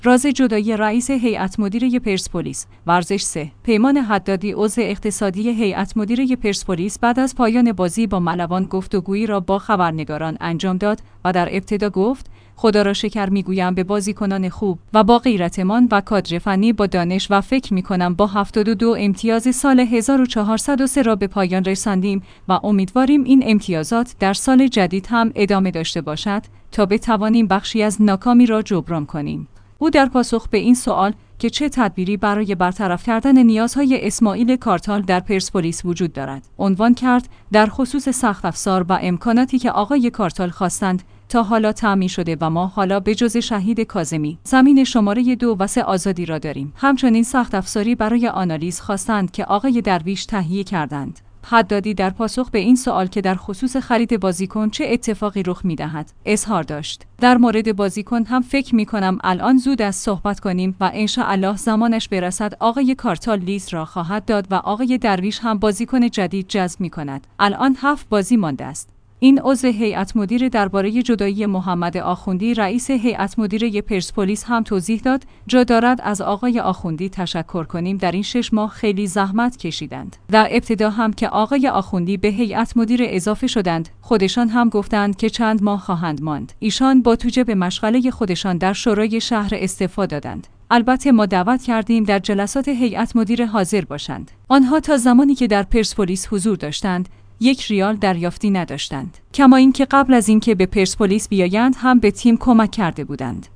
راز جدایی رئیس هیئت مدیره پرسپولیس. ورزش 3. پیمان حدادی عضو اقتصادی هیئت مدیره پرسپولیس بعد از پایان بازی با ملوان گفتگویی را با خبرنگاران انجام داد و در ابتدا گفت: خدا را شکر میگویم به بازیکنان خوب و با غیرتمان و کادر فنی با دانش و فکر میکنم با 72 امتیاز سال 1403 را به پایان رساندیم و امیدواریم این امتیازات در سال جدید هم ادامه داشته باشد تا بتوانیم بخشی از ناکامی را جبران کنیم. او در پاسخ به این سوال که چه تدبیری برای برطرف کردن نیازهای اسماعیل کارتال در پرسپولیس وجود دارد، عنوان کرد در خصوص سخت افزار و امکاناتی که آقای کارتال خواستند تا حالا تامین شده و ما حالا به جز شهید کاظمی زمین شماره 2 و 3 آزادی را داریم. همچنین سخت افزاری برای آنالیز خواستند که آقای درویش تهیه کردند. حدادی در پاسخ به این سوال که در خصوص خرید بازیکن چه اتفاقی رخ می‌دهد اظهار داشت: در مورد بازیکن هم فکر می‌کنم الان زود است صحبت کنیم و ان الله زمانش برسد آقای کارتال لیز را خواهد داد و آقای درویش هم بازیکن جدید جذب می‌کند. الان 7 بازی مانده است. این عضو هیئت مدیره درباره جدایی محمد آخوندی رئیس هیئت مدیره پرسپولیس هم توضیح داد: جا دارد از آقای آخوندی تشکر کنیم، در این 6 ماه خیلی زحمت کشیدند. در ابتدا هم که آقای آخوندی به هیئت مدیره اضافه شدند، خودشان هم گفتند که چند ماه خواهند ماند. ایشان با توجه به مشغله خودشان در شورای شهر استعفا دادند. البته ما دعوت کردیم در جلسات هیئت مدیره حاضر باشند. آنها تا زمانی که در پرسپولیس حضور داشتند 1 ریال دریافتی نداشتند، کما اینکه قبل از اینکه به پرسپولیس بیایند هم به تیم کمک کرده بودند.